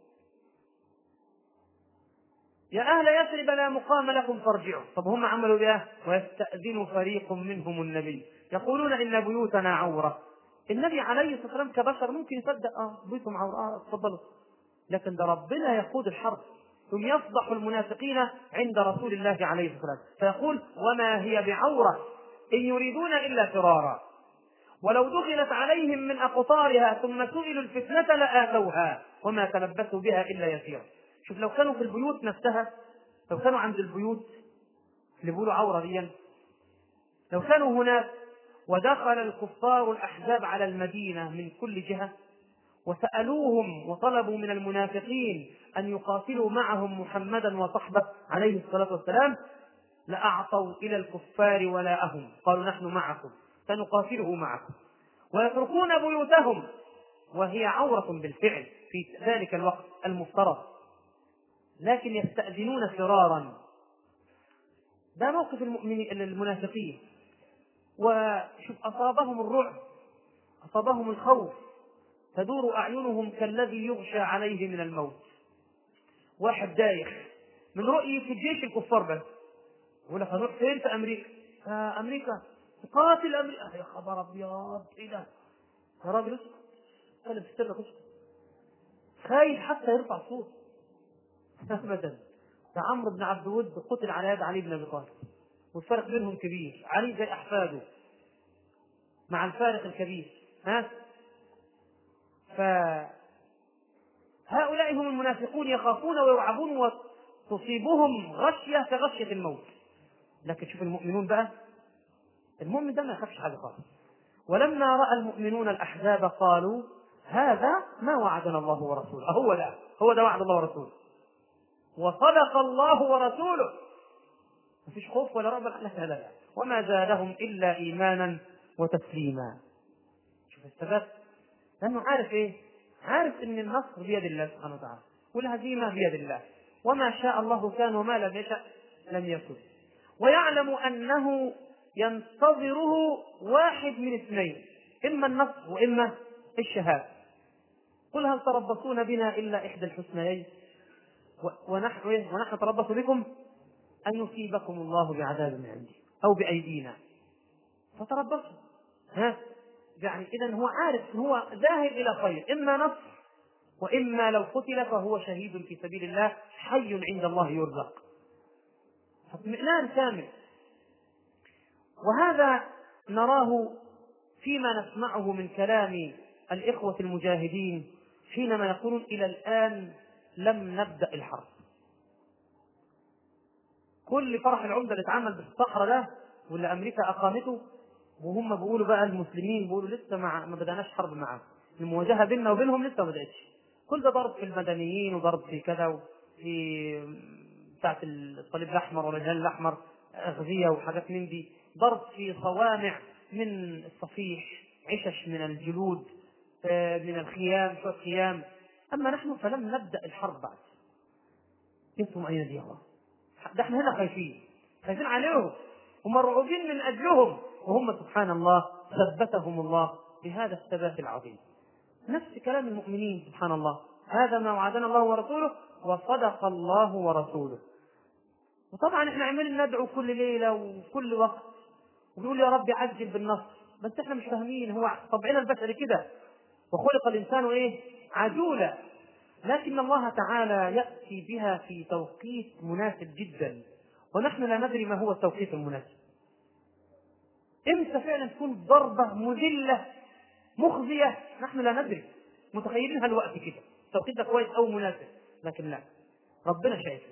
S1: يا أهل يثرب لا مقام لكم فارجعوا. طب هم عملوا ايه؟ ويستأذن فريق منهم النبي يقولون إن بيوتنا عورة. النبي عليه الصلاة والسلام كبشر ممكن يصدق اه بيوتهم عورة، اه اتفضلوا، لكن ده ربنا يقود الحرب ثم يفضح المنافقين عند رسول الله عليه الصلاة والسلام فيقول وما هي بعورة إن يريدون إلا فرارا ولو دخلت عليهم من أقطارها ثم سئلوا الفتنة لآتوها وما تلبثوا بها إلا يسيرا. شوف لو كانوا في البيوت نفسها، لو كانوا عند البيوت اللي بيقولوا عورة دي، لو كانوا هناك ودخل الكفار الأحزاب على المدينة من كل جهة وسألوهم وطلبوا من المنافقين أن يقاتلوا معهم محمدا وصحبه عليه الصلاة والسلام لأعطوا إلى الكفار ولاءهم، قالوا نحن معكم سنقاتله معكم، ويتركون بيوتهم وهي عورة بالفعل في ذلك الوقت المفترض، لكن يستأذنون فرارا. ده موقف المؤمنين المنافقين. وشوف أصابهم الرعب، أصابهم الخوف، تدور أعينهم كالذي يغشى عليه من الموت. واحد دايخ من رؤية في الجيش الكفار بس يقول لك هنروح فين؟ في أمريكا. آه أمريكا تقاتل أمريكا. يا خبر أبيض إيه ده؟ يا راجل اسكت، اتكلم في سرك اسكت. خايف حتى يرفع صوت أبدا. ده عمرو بن عبد الود قتل على يد علي بن أبي طالب، والفرق بينهم كبير، علي زي أحفاده مع الفارق الكبير. ها فهؤلاء هم المنافقون يخافون ويرعبون وتصيبهم غشية كغشية الموت. لكن شوف المؤمنون بقى، المؤمن ده ما يخافش حاجة خالص. ولما رأى المؤمنون الأحزاب قالوا هذا ما وعدنا الله ورسوله. هو ده هو ده وعد الله ورسوله، وصدق الله ورسوله. مفيش خوف ولا رعب، لا لا لا، وما زادهم إلا إيمانا وتسليما. شوف الثبات، لأنه عارف إيه؟ عارف إن النصر بيد الله سبحانه وتعالى والهزيمة بيد الله، وما شاء الله كان وما لم يشأ لم يكن. ويعلم أنه ينتظره واحد من اثنين، إما النصر وإما الشهادة. قل هل تربصون بنا إلا إحدى الحسنيين ونحن ونحن نتربص بكم أن يصيبكم الله بعذاب من عنده أو بأيدينا فتربصوا. ها يعني إذن هو عارف هو ذاهب إلى خير، إما نصر وإما لو قتل فهو شهيد في سبيل الله حي عند الله يرزق. اطمئنان كامل. وهذا نراه فيما نسمعه من كلام الإخوة المجاهدين حينما يقولون إلى الآن لم نبدأ الحرب. كل فرح العمدة اللي اتعمل بالصحراء ده واللي أمريكا أقامته، وهم بيقولوا بقى المسلمين بيقولوا لسه مع ما بدأناش حرب معاهم، المواجهة بيننا وبينهم لسه ما بدأتش. كل ده ضرب في المدنيين وضرب في كذا وفي بتاعة الصليب الأحمر والهلال الأحمر، أغذية وحاجات من دي، ضرب في صوامع من الصفيح، عشش من الجلود، من الخيام، شوية خيام. أما نحن فلم نبدأ الحرب بعد. انتم أين دي الله؟ ده احنا هنا خايفين خايفين عليهم ومرعوبين من أجلهم، وهم سبحان الله ثبتهم الله بهذا الثبات العظيم. نفس كلام المؤمنين سبحان الله، هذا ما وعدنا الله ورسوله وصدق الله ورسوله. وطبعا احنا عمالين ندعو كل ليلة وكل وقت ونقول يا رب عجل بالنصر، بس احنا مش فاهمين هو طبعنا البشري كده، وخلق الإنسان ايه؟ عجولا. لكن الله تعالى يأتي بها في توقيت مناسب جدا، ونحن لا ندري ما هو التوقيت المناسب. امتى فعلا تكون ضربة مذلة مخزية نحن لا ندري، متخيلينها الوقت كده التوقيت ده كويس أو مناسب، لكن لا، ربنا شايفه.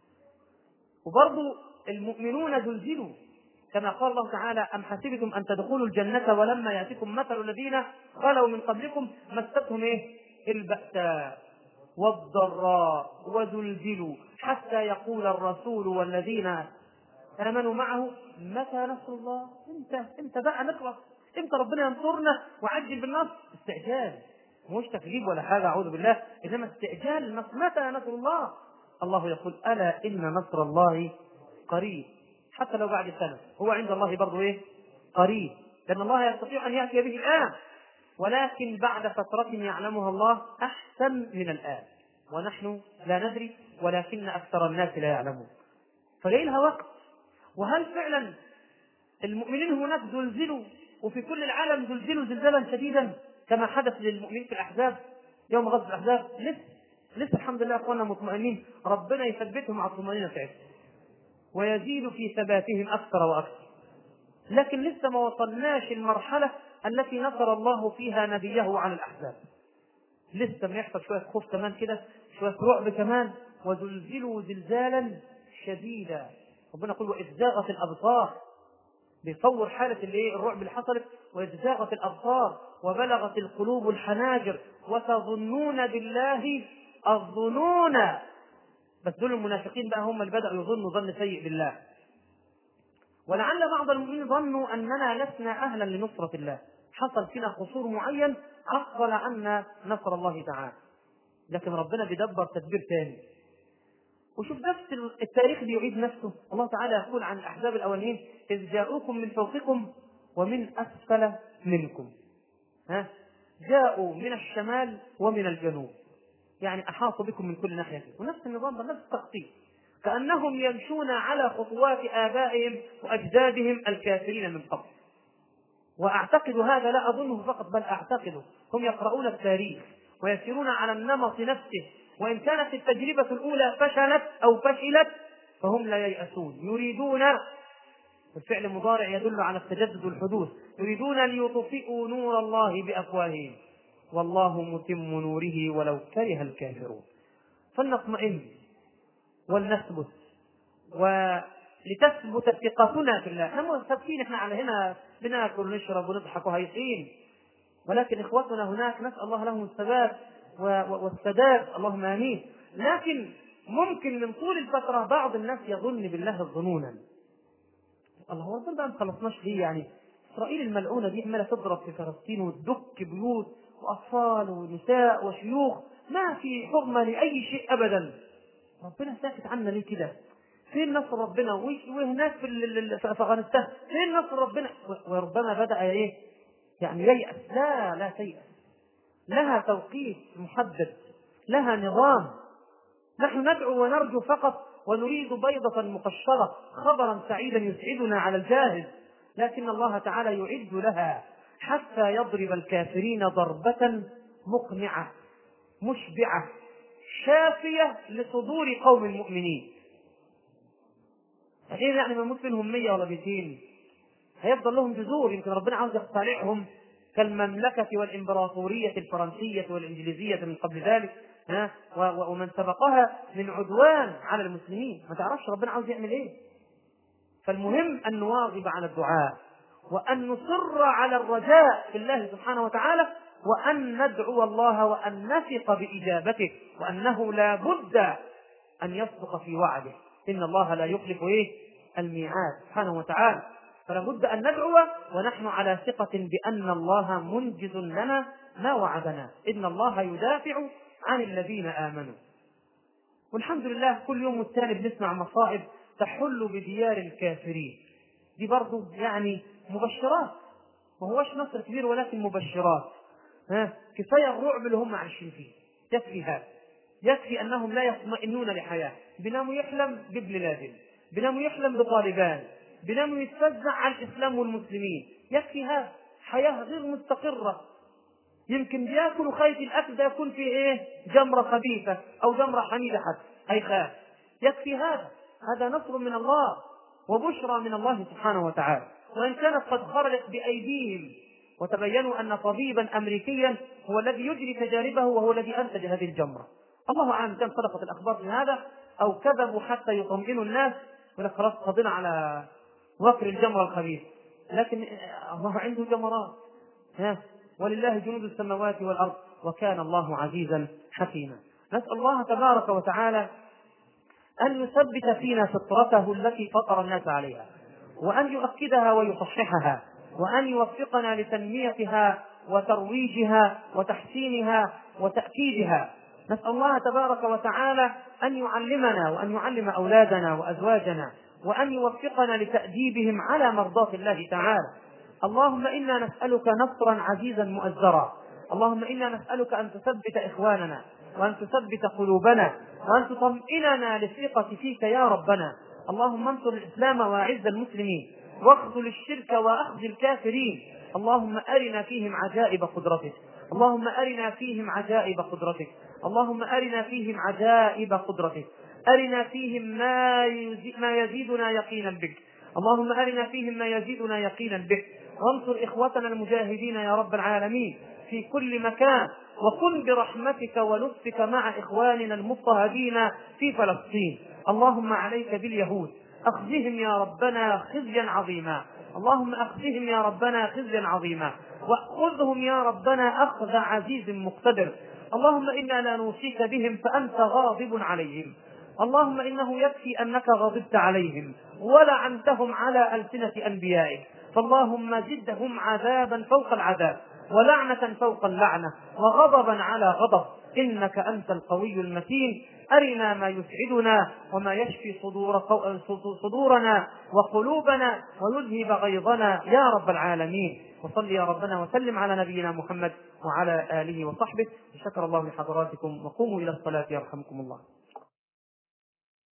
S1: وبرضو المؤمنون زلزلوا كما قال الله تعالى أم حسبتم أن تدخلوا الجنة ولما يأتكم مثل الذين خلوا من قبلكم مستهم إيه؟ البأساء والضراء وزلزلوا حتى يقول الرسول والذين آمنوا معه متى نصر الله؟ امتى امتى بقى نخلص؟ امتى ربنا ينصرنا وعجل بالنصر؟ استعجال، مش تكذيب ولا حاجة أعوذ بالله، إنما استعجال النصر. متى نصر الله؟ الله يقول ألا إن نصر الله قريب. حتى لو بعد سنة هو عند الله برضو إيه؟ قريب، لأن الله يستطيع أن يأتي به الآن، ولكن بعد فترة يعلمها الله أحسن من الآن، ونحن لا ندري ولكن أكثر الناس لا يعلمون. فجاء لها وقت. وهل فعلا المؤمنين هناك زلزلوا وفي كل العالم زلزلوا زلزالا شديدا كما حدث للمؤمنين في الأحزاب يوم غزوة الأحزاب؟ لسه لسه الحمد لله اخواننا مطمئنين، ربنا يثبتهم على الطمأنينة بتاعتهم ويزيد في ثباتهم اكثر واكثر. لكن لسه ما وصلناش المرحلة التي نصر الله فيها نبيه على الأحزاب. لسه بيحصل شوية خوف كمان كده، شوية رعب كمان، وزلزلوا زلزالا شديدا. ربنا يقول وإذ زاغت الأبصار، بيصور حالة الايه الرعب اللي حصلت، وإذ زاغت الأبصار وبلغت القلوب الحناجر وتظنون بالله الظنون. بس دول المنافقين بقى هم اللي بدأوا يظنوا ظن سيء بالله. ولعل بعض المؤمنين ظنوا أننا لسنا أهلا لنصرة الله، حصل فينا قصور معين عطل عنا نصر الله تعالى، لكن ربنا بيدبر تدبير ثاني. وشوف نفس التاريخ بيعيد نفسه. الله تعالى يقول عن الأحزاب الأولين إذ جاءوكم من فوقكم ومن أسفل منكم. ها؟ جاءوا من الشمال ومن الجنوب، يعني أحاطوا بكم من كل ناحية. ونفس النظام ده، نفس التخطيط، كأنهم يمشون على خطوات آبائهم وأجدادهم الكافرين من قبل. وأعتقد هذا، لا أظنه فقط بل أعتقد هم يقرؤون التاريخ ويسيرون على النمط نفسه، وإن كانت التجربة الأولى فشلت أو فشلت فهم لا ييأسون، يريدون، الفعل مضارع يدل على التجدد والحدوث، يريدون ليطفئوا نور الله بأفواههم والله متم نوره ولو كره الكافرون. فلنطمئن ولنثبت، ولتثبت ثقتنا في الله. احنا ثابتين، احنا على هنا بناكل ونشرب ونضحك وهيصين، ولكن اخوتنا هناك نسأل الله لهم الثبات والسداد، اللهم امين. لكن ممكن من طول الفترة بعض الناس يظن بالله الظنونا. الله هو ربنا ما خلصناش ليه؟ يعني اسرائيل الملعونة دي عمالة تضرب في فلسطين وتدك بيوت واطفال ونساء وشيوخ، ما في حرمة لأي شيء ابدا. ربنا ساكت عنا ليه كده؟ فين نصر ربنا؟ وهناك في افغانستان فين نصر ربنا؟ وربما بدأ ايه يعني ييأس. لا لا تيأس، لها توقيت محدد، لها نظام. نحن ندعو ونرجو فقط، ونريد بيضة مقشرة، خبرا سعيدا يسعدنا على الجاهز، لكن الله تعالى يعد لها حتى يضرب الكافرين ضربة مقنعة مشبعة شافية لصدور قوم المؤمنين. أكيد يعني ما يموت منهم مية ولا مئتين، هيفضل لهم جذور. يمكن ربنا عاوز يقتلعهم كالمملكة والإمبراطورية الفرنسية والإنجليزية من قبل ذلك، ها، ومن سبقها من عدوان على المسلمين. ما تعرفش ربنا عاوز يعمل إيه. فالمهم أن نواظب على الدعاء، وأن نصر على الرجاء في الله سبحانه وتعالى، وأن ندعو الله وأن نثق بإجابته، وأنه لا بد أن يصدق في وعده، إن الله لا يخلف إيه الميعاد سبحانه وتعالى. فلا بد أن ندعو ونحن على ثقة بأن الله منجز لنا ما وعدنا، إن الله يدافع عن الذين آمنوا. والحمد لله كل يوم والتاني بنسمع مصائب تحل بديار الكافرين. دي برضو يعني مبشرات، وهوش نصر كبير ولكن مبشرات. ها، كفاية الرعب اللي هم عايشين فيه، يكفي هذا، يكفي أنهم لا يطمئنون لحياة. بنام يحلم بابن لادن، بنام يحلم بطالبان، بنام يتفزع عن الإسلام والمسلمين. يكفي هذا، حياة غير مستقرة. يمكن بياكل خايف الأكل ده يكون فيه إيه جمرة خبيثة أو جمرة حميدة حتى هيخاف. يكفي هذا، هذا نصر من الله وبشرى من الله سبحانه وتعالى. وإن كانت قد خرجت بأيديهم وتبينوا أن طبيبا أمريكيا هو الذي يجري تجاربه وهو الذي أنتج هذه الجمرة. الله أعلم كم صدقت الأخبار في هذا أو كذبوا حتى يطمئنوا الناس ولخلاص قضينا على وفر الجمرة الخبيث. لكن الله عنده جمرات، ها، ولله جنود السماوات والأرض وكان الله عزيزا حكيما. نسأل الله تبارك وتعالى أن يثبت فينا فطرته التي فطر الناس عليها، وأن يؤكدها ويصححها، وأن يوفقنا لتنميتها وترويجها وتحسينها وتأكيدها. نسأل الله تبارك وتعالى أن يعلمنا وأن يعلم أولادنا وأزواجنا، وأن يوفقنا لتأديبهم على مرضاة الله تعالى. اللهم إنا نسألك نصرا عزيزا مؤزرا. اللهم إنا نسألك أن تثبت إخواننا وأن تثبت قلوبنا وأن تطمئننا للثقة فيك يا ربنا. اللهم انصر الإسلام وأعز المسلمين واخذل الشرك وأخذ الكافرين. اللهم أرنا فيهم عجائب قدرتك، اللهم أرنا فيهم عجائب قدرتك، اللهم أرنا فيهم عجائب قدرتك، أرنا فيهم ما يزي- ما يزيدنا يقينا بك، اللهم أرنا فيهم ما يزيدنا يقينا بك، وانصر إخوتنا المجاهدين يا رب العالمين في كل مكان، وكن برحمتك ولطفك مع إخواننا المضطهدين في فلسطين. اللهم عليك باليهود، أخذهم يا ربنا خزيا عظيما، اللهم أخذهم يا ربنا خزيا عظيما، وأخذهم يا ربنا أخذ عزيز مقتدر. اللهم إنا لا نوصيك بهم فأنت غاضب عليهم، اللهم إنه يكفي أنك غضبت عليهم ولعنتهم على ألسنة أنبيائك، فاللهم زدهم عذابا فوق العذاب، ولعنة فوق اللعنة، وغضبا على غضب، إنك أنت القوي المتين. أرنا ما يسعدنا وما يشفي صدور صدورنا وقلوبنا ويذهب غيظنا يا رب العالمين. وصل يا ربنا وسلم على نبينا محمد وعلى آله وصحبه. شكر الله لحضراتكم، وقوموا إلى الصلاة يرحمكم الله.